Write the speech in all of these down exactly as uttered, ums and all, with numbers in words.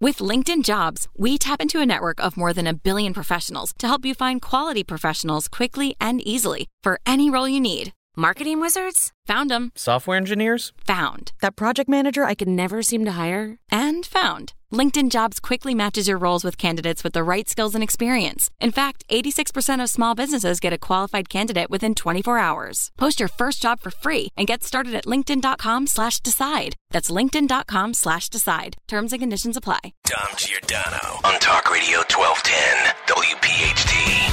With LinkedIn Jobs, we tap into a network of more than a billion professionals to help you find quality professionals quickly and easily for any role you need. Marketing wizards? Found them. Software engineers? Found. That project manager I could never seem to hire? And found. LinkedIn Jobs quickly matches your roles with candidates with the right skills and experience. In fact, eighty-six percent of small businesses get a qualified candidate within twenty-four hours. Post your first job for free and get started at linkedin.com slash decide. That's linkedin.com slash decide. Terms and conditions apply. Dom Giordano on Talk Radio twelve ten W P H T.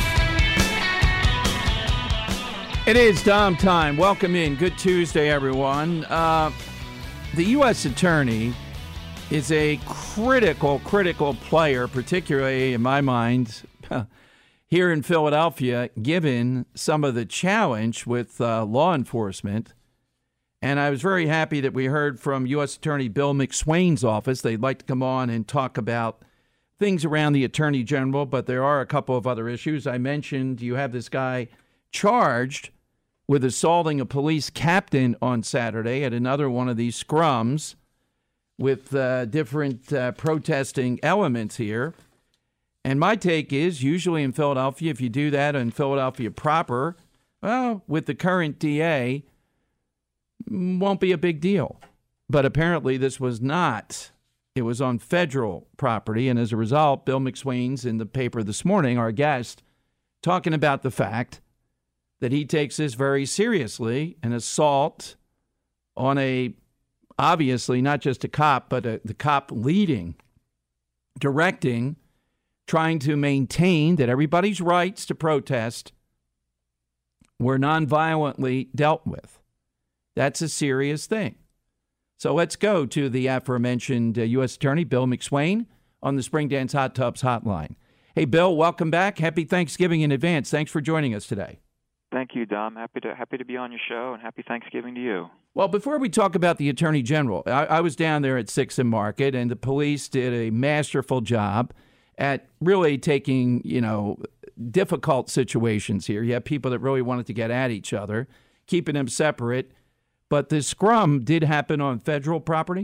It is Dom time. Welcome in. Good Tuesday, everyone. Uh, the U S Attorney is a critical, critical player, particularly in my mind, here in Philadelphia, given some of the challenge with uh, law enforcement. And I was very happy that we heard from U S Attorney Bill McSwain's office. They'd like to come on and talk about things around the Attorney General, but there are a couple of other issues. I mentioned you have this guy charged with assaulting a police captain on Saturday at another one of these scrums with uh, different uh, protesting elements here. And my take is, usually in Philadelphia, if you do that in Philadelphia proper, well, with the current D A, won't be a big deal. But apparently this was not. It was on federal property. And as a result, Bill McSwain's in the paper this morning, our guest, talking about the fact that he takes this very seriously, an assault on a, obviously not just a cop, but a, the cop leading, directing, trying to maintain that everybody's rights to protest were nonviolently dealt with. That's a serious thing. So let's go to the aforementioned uh, U S Attorney Bill McSwain on the Spring Dance Hot Tubs hotline. Hey, Bill, welcome back. Happy Thanksgiving in advance. Thanks for joining us today. Thank you, Dom. Happy to happy to be on your show, and happy Thanksgiving to you. Well, before we talk about the Attorney General, I, I was down there at Sixth and Market, and the police did a masterful job at really taking, you know, difficult situations here. You have people that really wanted to get at each other, keeping them separate. But the scrum did happen on federal property?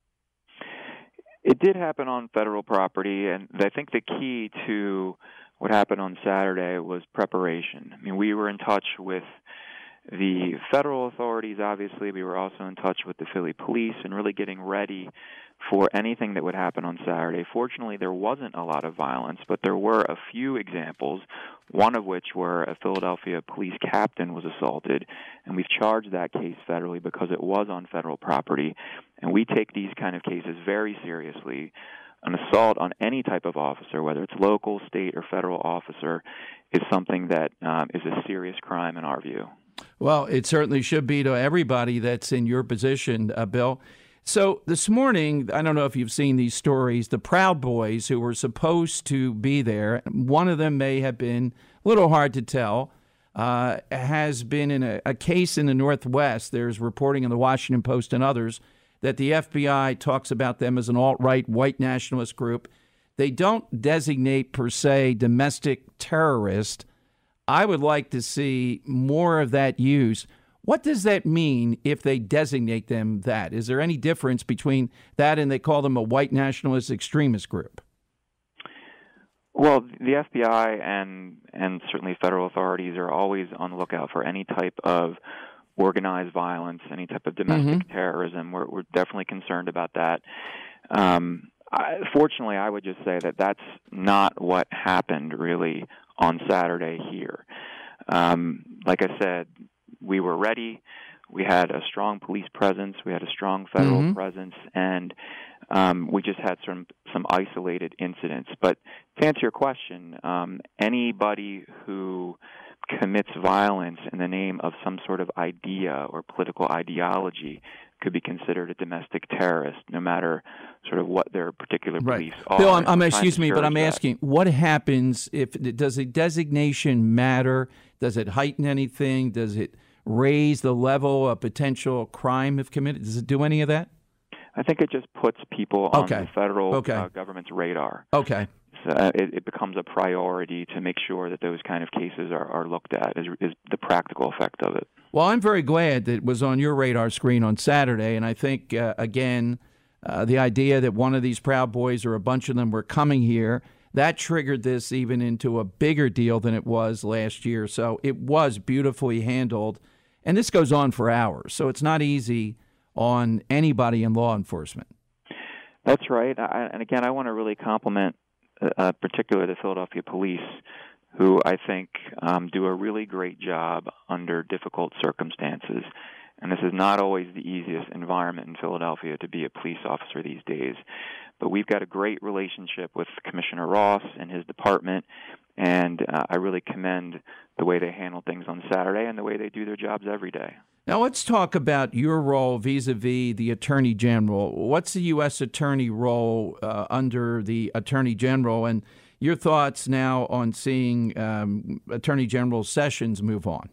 It did happen on federal property, and I think the key to what happened on Saturday was preparation. I mean, we were in touch with the federal authorities, obviously. We were also in touch with the Philly police and really getting ready for anything that would happen on Saturday. Fortunately, there wasn't a lot of violence, but there were a few examples, one of which where a Philadelphia police captain was assaulted, and we've charged that case federally because it was on federal property. And we take these kind of cases very seriously. An assault on any type of officer, whether it's local, state, or federal officer, is something that um, is a serious crime in our view. Well, it certainly should be to everybody that's in your position, uh, Bill. So this morning, I don't know if you've seen these stories, the Proud Boys who were supposed to be there, one of them may have been a little hard to tell, uh, has been in a, a case in the Northwest. There's reporting in the Washington Post and others that the F B I talks about them as an alt-right white nationalist group. They don't designate, per se, domestic terrorist. I would like to see more of that used. What does that mean if they designate them that? Is there any difference between that and they call them a white nationalist extremist group? Well, the F B I and and certainly federal authorities are always on the lookout for any type of organized violence, any type of domestic mm-hmm. terrorism. We're, we're definitely concerned about that. Um, I, fortunately, I would just say that that's not what happened really on Saturday here. Um, like I said, we were ready. We had a strong police presence. We had a strong federal mm-hmm. presence, and um, we just had some some isolated incidents. But to answer your question, um, anybody who commits violence in the name of some sort of idea or political ideology could be considered a domestic terrorist, no matter sort of what their particular beliefs right. are. Bill, I'm, I'm excuse me, but I'm that. asking, what happens if does a designation matter? Does it heighten anything? Does it raise the level of potential crime if committed? Does it do any of that? I think it just puts people on okay. the federal okay. uh, government's radar. Okay. So uh, it, it becomes a priority to make sure that those kind of cases are, are looked at, is, is the practical effect of it. Well, I'm very glad that it was on your radar screen on Saturday, and I think, uh, again, uh, the idea that one of these Proud Boys or a bunch of them were coming here. That triggered this even into a bigger deal than it was last year. So it was beautifully handled. And this goes on for hours. So it's not easy on anybody in law enforcement. That's right. I, and again, I want to really compliment uh, particularly the Philadelphia police, who I think um, do a really great job under difficult circumstances. And this is not always the easiest environment in Philadelphia to be a police officer these days. But we've got a great relationship with Commissioner Ross and his department, and uh, I really commend the way they handle things on Saturday and the way they do their jobs every day. Now let's talk about your role vis-a-vis the Attorney General. What's the U S Attorney role uh, under the Attorney General, and your thoughts now on seeing um, Attorney General Sessions move on?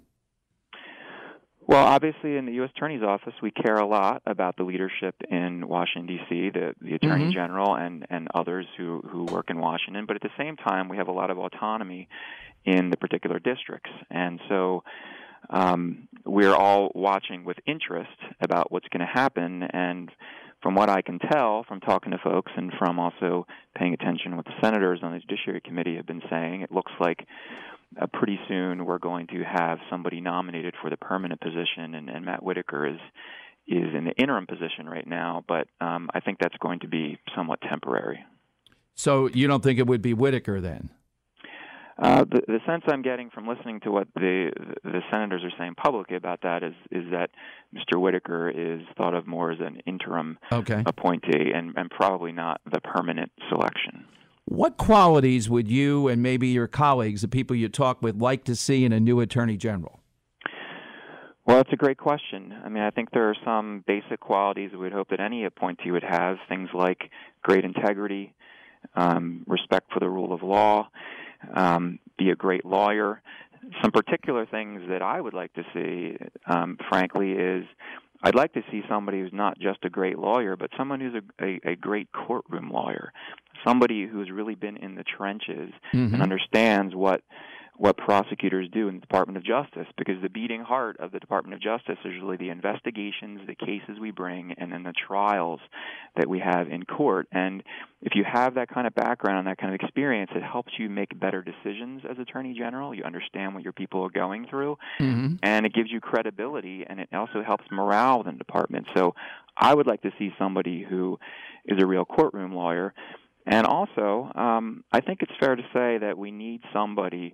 Well, obviously, in the U S Attorney's Office, we care a lot about the leadership in Washington, D C, the, the Attorney mm-hmm. General and, and others who, who work in Washington. But at the same time, we have a lot of autonomy in the particular districts. And so um, we're all watching with interest about what's going to happen. And from what I can tell from talking to folks and from also paying attention to what the senators on the Judiciary Committee have been saying, it looks like Uh, pretty soon we're going to have somebody nominated for the permanent position, and, and Matt Whitaker is is in the interim position right now, but um, I think that's going to be somewhat temporary. So you don't think it would be Whitaker then? Uh, the, the sense I'm getting from listening to what the the senators are saying publicly about that is is that Mister Whitaker is thought of more as an interim okay. appointee and, and probably not the permanent selection. What qualities would you and maybe your colleagues, the people you talk with, like to see in a new Attorney General? Well, it's a great question. I mean, I think there are some basic qualities we'd hope that any appointee would have, things like great integrity, um, respect for the rule of law, um, be a great lawyer. Some particular things that I would like to see, um, frankly, is I'd like to see somebody who's not just a great lawyer, but someone who's a, a, a great courtroom lawyer, somebody who's really been in the trenches mm-hmm. and understands what what prosecutors do in the Department of Justice, because the beating heart of the Department of Justice is really the investigations, the cases we bring, and then the trials that we have in court. And if you have that kind of background, that kind of experience, it helps you make better decisions as Attorney General. You understand what your people are going through, mm-hmm. and it gives you credibility, and it also helps morale within the department. So I would like to see somebody who is a real courtroom lawyer. And also, um, I think it's fair to say that we need somebody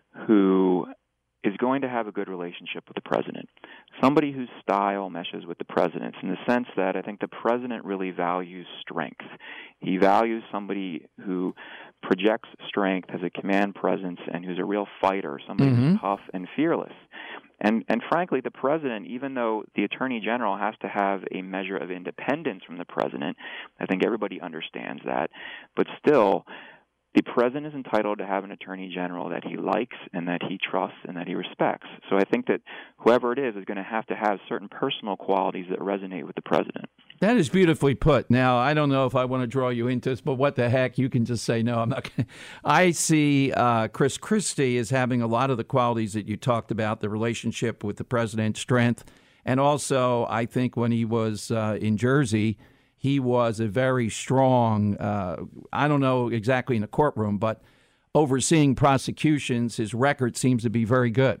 who is going to have a good relationship with the president, somebody whose style meshes with the president's, in the sense that I think the president really values strength. He values somebody who projects strength, has a command presence, and who's a real fighter, somebody mm-hmm. who's tough and fearless. And and frankly, the president, even though the Attorney General has to have a measure of independence from the president, I think everybody understands that, but still, the president is entitled to have an Attorney General that he likes and that he trusts and that he respects. So I think that whoever it is is going to have to have certain personal qualities that resonate with the president. That is beautifully put. Now, I don't know if I want to draw you into this, but what the heck, you can just say no. I'm not going to. I see uh, Chris Christie as having a lot of the qualities that you talked about, the relationship with the president, strength, and also I think when he was uh, in Jersey, he was a very strong, uh, I don't know exactly in the courtroom, but overseeing prosecutions, his record seems to be very good.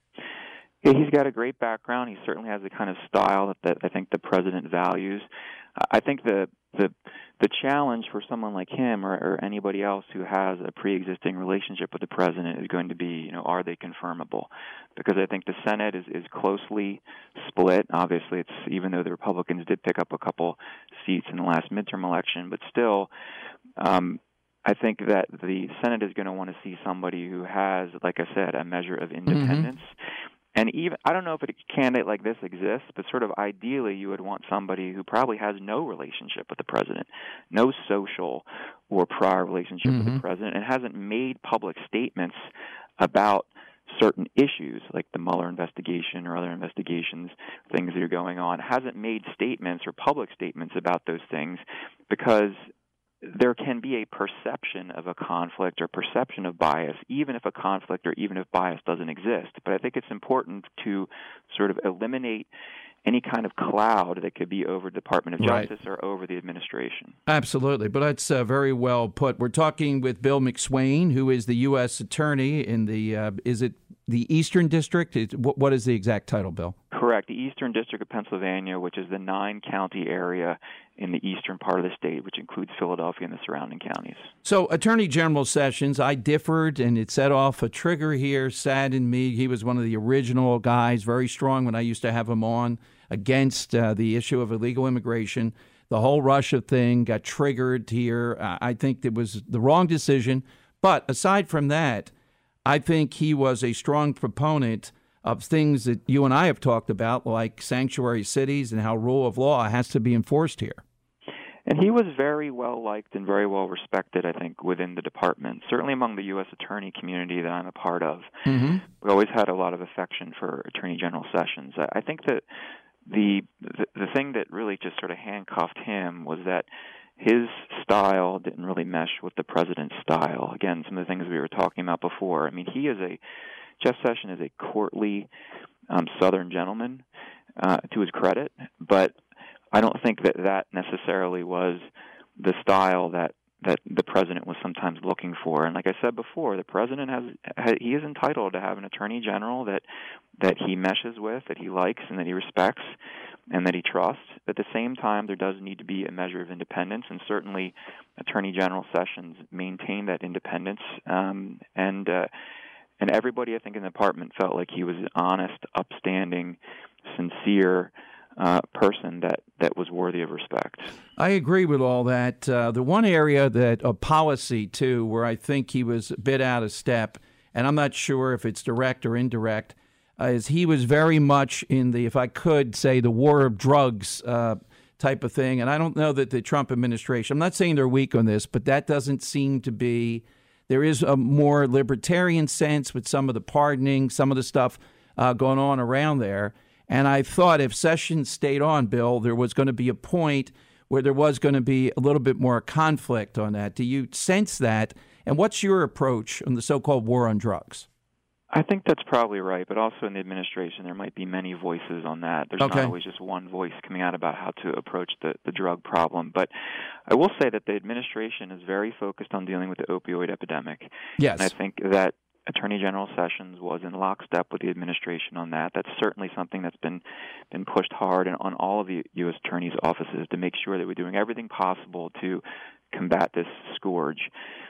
Yeah, he's got a great background. He certainly has the kind of style that, that I think the president values. I think the the the challenge for someone like him or, or anybody else who has a pre-existing relationship with the president is going to be, you know, are they confirmable? Because I think the Senate is, is closely split. Obviously, it's even though the Republicans did pick up a couple seats in the last midterm election, but still, um, I think that the Senate is going to want to see somebody who has, like I said, a measure of independence. Mm-hmm. And even I don't know if a candidate like this exists, but sort of ideally you would want somebody who probably has no relationship with the president, no social or prior relationship mm-hmm. with the president, and hasn't made public statements about certain issues like the Mueller investigation or other investigations, things that are going on, hasn't made statements or public statements about those things, because there can be a perception of a conflict or perception of bias, even if a conflict or even if bias doesn't exist. But I think it's important to sort of eliminate any kind of cloud that could be over the Department of Right. Justice or over the administration. Absolutely, but that's uh, very well put. We're talking with Bill McSwain, who is the U S Attorney in the, uh, is it the Eastern District? It's, what, what is the exact title, Bill? Correct. The Eastern District of Pennsylvania, which is the nine-county area in the eastern part of the state, which includes Philadelphia and the surrounding counties. So, Attorney General Sessions, I differed, and it set off a trigger here, saddened me. He was one of the original guys, very strong when I used to have him on, against uh, the issue of illegal immigration. The whole Russia thing got triggered here. Uh, I think it was the wrong decision. But aside from that, I think he was a strong proponent of things that you and I have talked about, like sanctuary cities and how rule of law has to be enforced here. And he was very well liked and very well respected, I think, within the department, certainly among the U S attorney community that I'm a part of. Mm-hmm. We always had a lot of affection for Attorney General Sessions. I think that the, the the thing that really just sort of handcuffed him was that his style didn't really mesh with the president's style. Again, some of the things we were talking about before. I mean, he is a Jeff Sessions is a courtly um, Southern gentleman, uh, to his credit, but I don't think that that necessarily was the style that, that the president was sometimes looking for. And like I said before, the president has, has he is entitled to have an attorney general that that he meshes with, that he likes, and that he respects, and that he trusts. At the same time, there does need to be a measure of independence, and certainly Attorney General Sessions maintained that independence. Um, and uh, and everybody, I think, in the department felt like he was an honest, upstanding, sincere Uh, person that, that was worthy of respect. I agree with all that. Uh, the one area that a policy, too, where I think he was a bit out of step, and I'm not sure if it's direct or indirect, uh, is he was very much in the, if I could say, the war of drugs uh, type of thing. And I don't know that the Trump administration, I'm not saying they're weak on this, but that doesn't seem to be, there is a more libertarian sense with some of the pardoning, some of the stuff uh, going on around there. And I thought if Sessions stayed on, Bill, there was going to be a point where there was going to be a little bit more conflict on that. Do you sense that? And what's your approach on the so-called war on drugs? I think that's probably right, but also in the administration there might be many voices on that. There's okay. not always just one voice coming out about how to approach the, the drug problem. But I will say that the administration is very focused on dealing with the opioid epidemic. Yes. And I think that Attorney General Sessions was in lockstep with the administration on that. That's certainly something that's been been pushed hard on all of the U S attorneys' offices to make sure that we're doing everything possible to combat this scourge.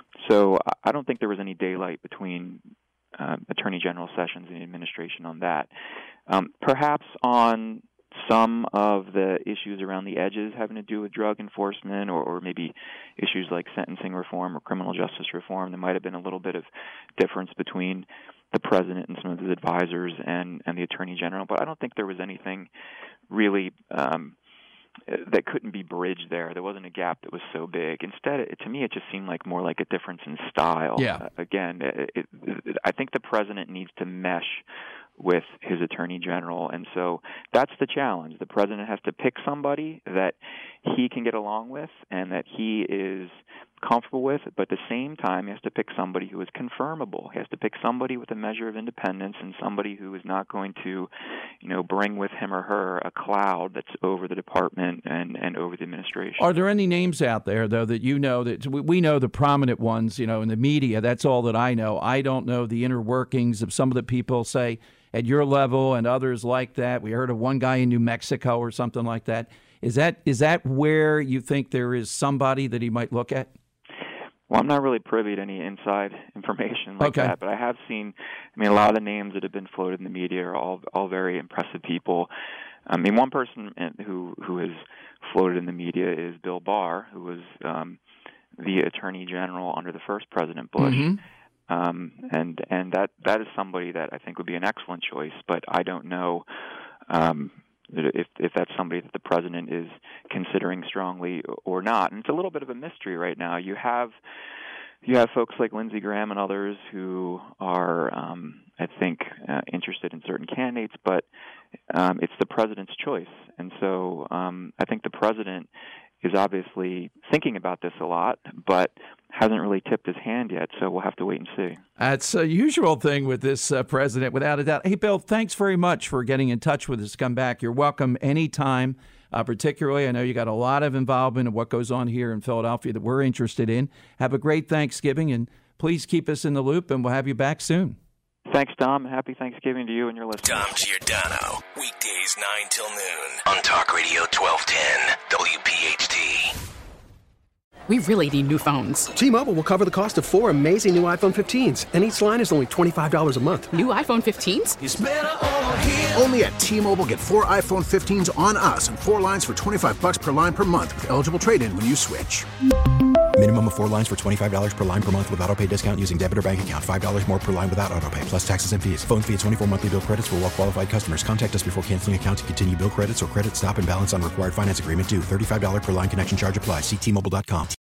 So I don't think there was any daylight between uh, Attorney General Sessions and the administration on that. Um, perhaps on some of the issues around the edges having to do with drug enforcement or, or maybe issues like sentencing reform or criminal justice reform, there might have been a little bit of difference between the president and some of his advisors and, and the attorney general. But I don't think there was anything really um, that couldn't be bridged there. There wasn't a gap that was so big. Instead, it, to me, it just seemed like more like a difference in style. Yeah. Uh, again, it, it, it, I think the president needs to mesh with his attorney general, and so that's the challenge. The president has to pick somebody that he can get along with and that he is comfortable with, but at the same time he has to pick somebody who is confirmable. He has to pick somebody with a measure of independence and somebody who is not going to, you know, bring with him or her a cloud that's over the department and, and over the administration. Are there any names out there, though, that you know, that we, we know the prominent ones, you know, in the media? That's all that I know. I don't know the inner workings of some of the people, say, at your level and others like that. We heard of one guy in New Mexico or something like that. Is that is that where you think there is somebody that he might look at? Well, I'm not really privy to any inside information like okay. that, but I have seen, I mean, a lot of the names that have been floated in the media are all all very impressive people. I mean, one person who who has floated in the media is Bill Barr, who was um, the Attorney General under the first President Bush. Mm-hmm. Um, and and that, that is somebody that I think would be an excellent choice, but I don't know um, if if that's somebody that the president is considering strongly or not. And it's a little bit of a mystery right now. You have you have folks like Lindsey Graham and others who are, um, I think, uh, interested in certain candidates, but um, it's the president's choice. And so um, I think the president is obviously thinking about this a lot, but hasn't really tipped his hand yet, so we'll have to wait and see. That's a usual thing with this uh, president, without a doubt. Hey, Bill, thanks very much for getting in touch with us to come back. You're welcome anytime, uh, particularly. I know you got a lot of involvement in what goes on here in Philadelphia that we're interested in. Have a great Thanksgiving, and please keep us in the loop, and we'll have you back soon. Thanks, Dom. Happy Thanksgiving to you and your listeners. Dom Giordano, weekdays nine till noon on Talk Radio twelve ten W P H T. We really need new phones. T-Mobile will cover the cost of four amazing new iPhone fifteens, and each line is only twenty-five dollars a month. New iPhone fifteens? It's better over here. Only at T-Mobile, get four iPhone fifteens on us and four lines for twenty-five dollars per line per month with eligible trade-in when you switch. Minimum of four lines for twenty-five dollars per line per month with autopay discount using debit or bank account. five dollars more per line without autopay, plus taxes and fees. Phone fee at twenty-four monthly bill credits for well-qualified customers. Contact us before canceling account to continue bill credits or credit stop and balance on required finance agreement due. thirty-five dollars per line connection charge applies. See T Mobile dot com.